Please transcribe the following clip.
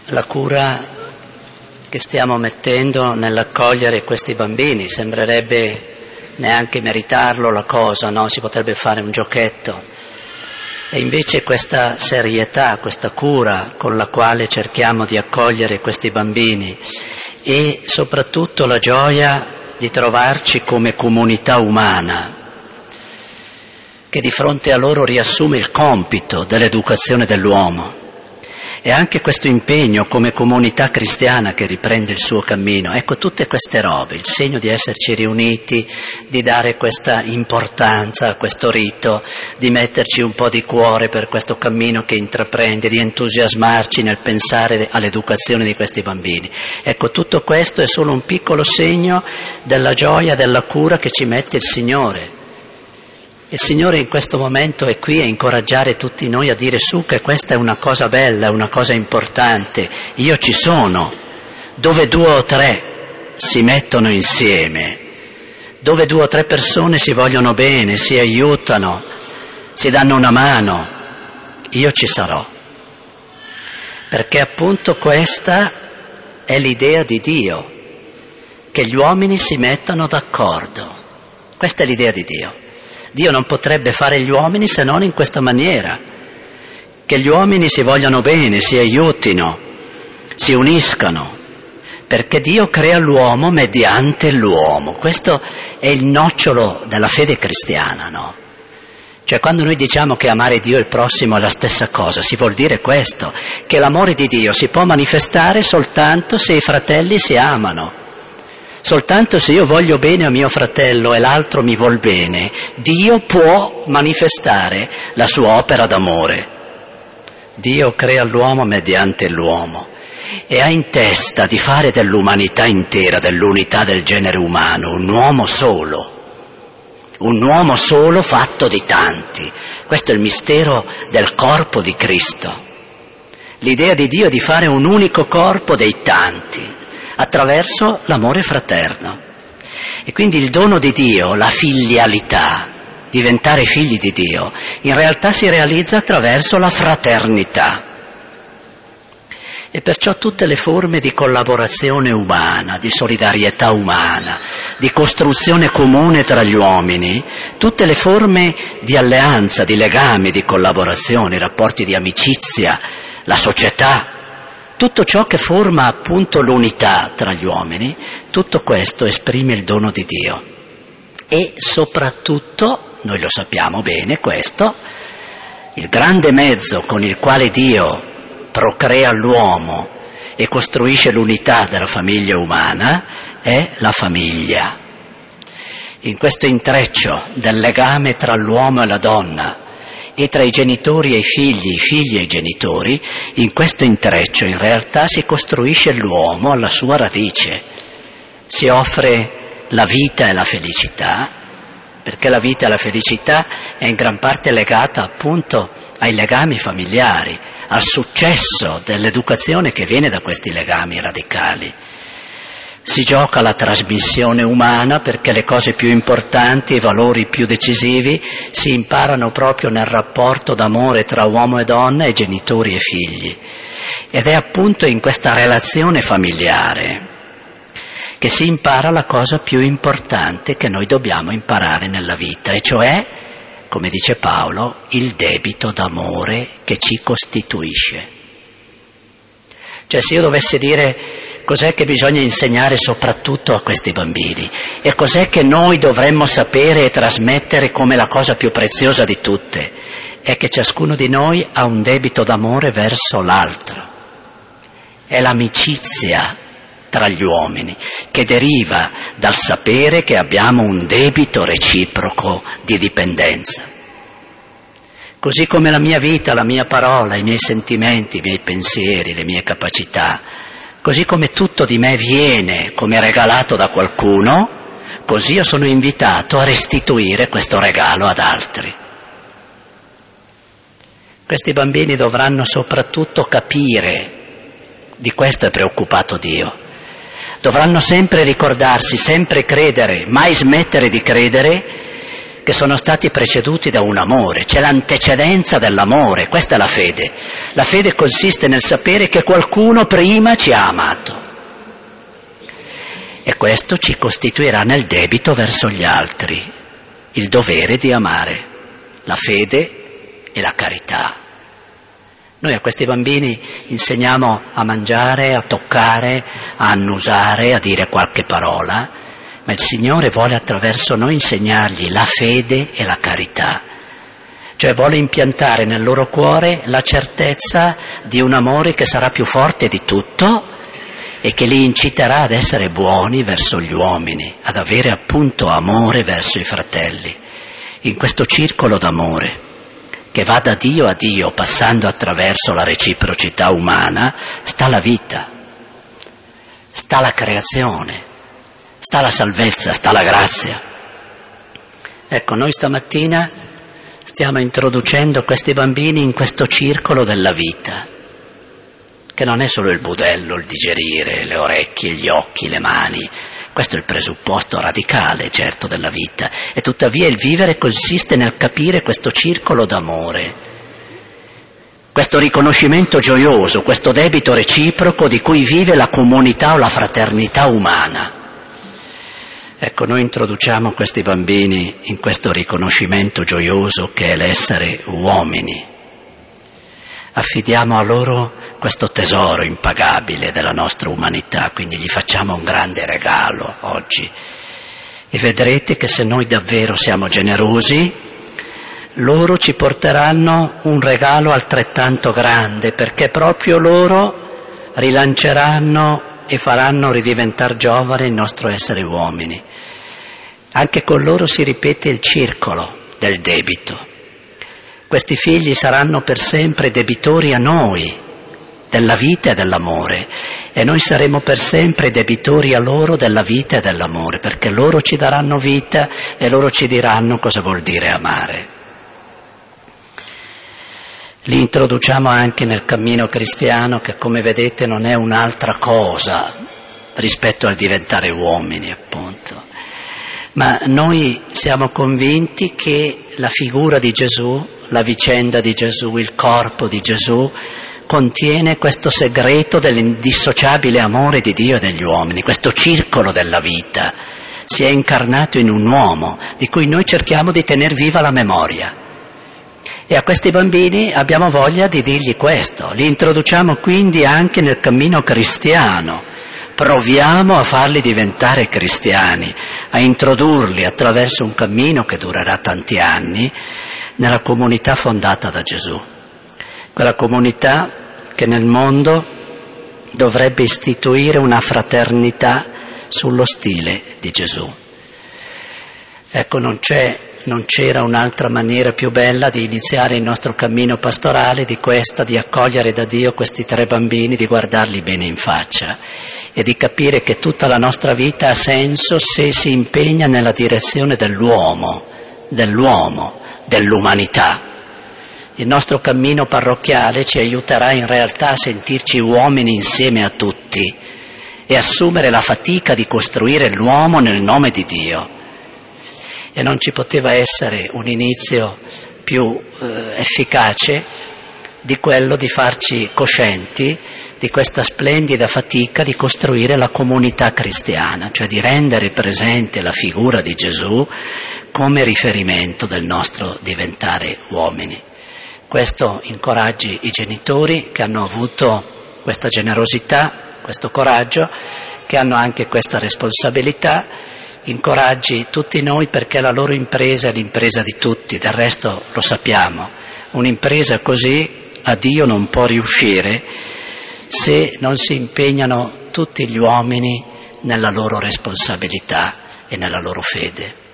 la cura che stiamo mettendo nell'accogliere questi bambini. Sembrerebbe neanche meritarlo la cosa, no? Si potrebbe fare un giochetto. E invece questa serietà, questa cura con la quale cerchiamo di accogliere questi bambini e soprattutto la gioia di trovarci come comunità umana che di fronte a loro riassume il compito dell'educazione dell'uomo. E anche questo impegno come comunità cristiana che riprende il suo cammino. Ecco, tutte queste robe, il segno di esserci riuniti, di dare questa importanza a questo rito, di metterci un po' di cuore per questo cammino che intraprende, di entusiasmarci nel pensare all'educazione di questi bambini. Ecco, tutto questo è solo un piccolo segno della gioia, della cura che ci mette il Signore. Il Signore in questo momento è qui a incoraggiare tutti noi a dire su che questa è una cosa bella, una cosa importante. Io ci sono, dove 2 o 3 si mettono insieme, dove 2 o 3 persone si vogliono bene, si aiutano, si danno una mano, io ci sarò. Perché appunto questa è l'idea di Dio, che gli uomini si mettano d'accordo. Questa è l'idea di Dio. Dio non potrebbe fare gli uomini se non in questa maniera, che gli uomini si vogliano bene, si aiutino, si uniscano, perché Dio crea l'uomo mediante l'uomo. Questo è il nocciolo della fede cristiana, no? Cioè quando noi diciamo che amare Dio e il prossimo è la stessa cosa, si vuol dire questo, che l'amore di Dio si può manifestare soltanto se i fratelli si amano. Soltanto se io voglio bene a mio fratello e l'altro mi vuol bene, Dio può manifestare la sua opera d'amore. Dio crea l'uomo mediante l'uomo e ha in testa di fare dell'umanità intera, dell'unità del genere umano, un uomo solo fatto di tanti. Questo è il mistero del corpo di Cristo. L'idea di Dio è di fare un unico corpo dei tanti, attraverso l'amore fraterno. E quindi il dono di Dio, la filialità, diventare figli di Dio, in realtà si realizza attraverso la fraternità. E perciò tutte le forme di collaborazione umana, di solidarietà umana, di costruzione comune tra gli uomini, tutte le forme di alleanza, di legami, di collaborazione, rapporti di amicizia, la società, tutto ciò che forma appunto l'unità tra gli uomini, tutto questo esprime il dono di Dio. E soprattutto, noi lo sappiamo bene questo, il grande mezzo con il quale Dio procrea l'uomo e costruisce l'unità della famiglia umana è la famiglia. In questo intreccio del legame tra l'uomo e la donna, e tra i genitori e i figli e i genitori, in questo intreccio in realtà si costruisce l'uomo alla sua radice, si offre la vita e la felicità, perché la vita e la felicità è in gran parte legata appunto ai legami familiari, al successo dell'educazione che viene da questi legami radicali. Si gioca la trasmissione umana perché le cose più importanti, i valori più decisivi si imparano proprio nel rapporto d'amore tra uomo e donna e genitori e figli. Ed è appunto in questa relazione familiare che si impara la cosa più importante che noi dobbiamo imparare nella vita, e cioè, come dice Paolo, il debito d'amore che ci costituisce. Cioè se io dovessi dire cos'è che bisogna insegnare soprattutto a questi bambini e cos'è che noi dovremmo sapere e trasmettere come la cosa più preziosa di tutte, è che ciascuno di noi ha un debito d'amore verso l'altro. È l'amicizia tra gli uomini che deriva dal sapere che abbiamo un debito reciproco di dipendenza. Così come la mia vita, la mia parola, i miei sentimenti, i miei pensieri, le mie capacità, così come tutto di me viene come regalato da qualcuno, così io sono invitato a restituire questo regalo ad altri. Questi bambini dovranno soprattutto capire, di questo è preoccupato Dio, dovranno sempre ricordarsi, sempre credere, mai smettere di credere che sono stati preceduti da un amore, c'è l'antecedenza dell'amore, questa è la fede. La fede consiste nel sapere che qualcuno prima ci ha amato e questo ci costituirà nel debito verso gli altri, il dovere di amare, la fede e la carità. Noi a questi bambini insegniamo a mangiare, a toccare, a annusare, a dire qualche parola, ma il Signore vuole attraverso noi insegnargli la fede e la carità, cioè vuole impiantare nel loro cuore la certezza di un amore che sarà più forte di tutto e che li inciterà ad essere buoni verso gli uomini, ad avere appunto amore verso i fratelli. In questo circolo d'amore che va da Dio a Dio, passando attraverso la reciprocità umana, sta la vita, sta la creazione, sta la salvezza, sta la grazia. Ecco, noi stamattina stiamo introducendo questi bambini in questo circolo della vita, che non è solo il budello, il digerire, le orecchie, gli occhi, le mani. Questo è il presupposto radicale, certo, della vita, e tuttavia il vivere consiste nel capire questo circolo d'amore, questo riconoscimento gioioso, questo debito reciproco di cui vive la comunità o la fraternità umana. Ecco, noi introduciamo questi bambini in questo riconoscimento gioioso che è l'essere uomini. Affidiamo a loro questo tesoro impagabile della nostra umanità, quindi gli facciamo un grande regalo oggi e vedrete che se noi davvero siamo generosi, loro ci porteranno un regalo altrettanto grande, perché proprio loro rilanceranno e faranno ridiventare giovane il nostro essere uomini. Anche con loro si ripete il circolo del debito. Questi figli saranno per sempre debitori a noi, della vita e dell'amore, e noi saremo per sempre debitori a loro della vita e dell'amore, perché loro ci daranno vita e loro ci diranno cosa vuol dire amare. Li introduciamo anche nel cammino cristiano, che come vedete non è un'altra cosa rispetto al diventare uomini, appunto. Ma noi siamo convinti che la figura di Gesù, la vicenda di Gesù, il corpo di Gesù, contiene questo segreto dell'indissociabile amore di Dio e degli uomini, questo circolo della vita. Si è incarnato in un uomo di cui noi cerchiamo di tener viva la memoria. E a questi bambini abbiamo voglia di dirgli questo, li introduciamo quindi anche nel cammino cristiano, proviamo a farli diventare cristiani, a introdurli attraverso un cammino che durerà tanti anni nella comunità fondata da Gesù, quella comunità che nel mondo dovrebbe istituire una fraternità sullo stile di Gesù. Ecco, non c'era un'altra maniera più bella di iniziare il nostro cammino pastorale di questa, di accogliere da Dio questi 3 bambini, di guardarli bene in faccia e di capire che tutta la nostra vita ha senso se si impegna nella direzione dell'uomo, dell'umanità. Il nostro cammino parrocchiale ci aiuterà in realtà a sentirci uomini insieme a tutti e assumere la fatica di costruire l'uomo nel nome di Dio. E non ci poteva essere un inizio più efficace di quello di farci coscienti di questa splendida fatica di costruire la comunità cristiana, cioè di rendere presente la figura di Gesù come riferimento del nostro diventare uomini. Questo incoraggi i genitori che hanno avuto questa generosità, questo coraggio, che hanno anche questa responsabilità. Incoraggi tutti noi perché la loro impresa è l'impresa di tutti, del resto lo sappiamo. Un'impresa così a Dio non può riuscire se non si impegnano tutti gli uomini nella loro responsabilità e nella loro fede.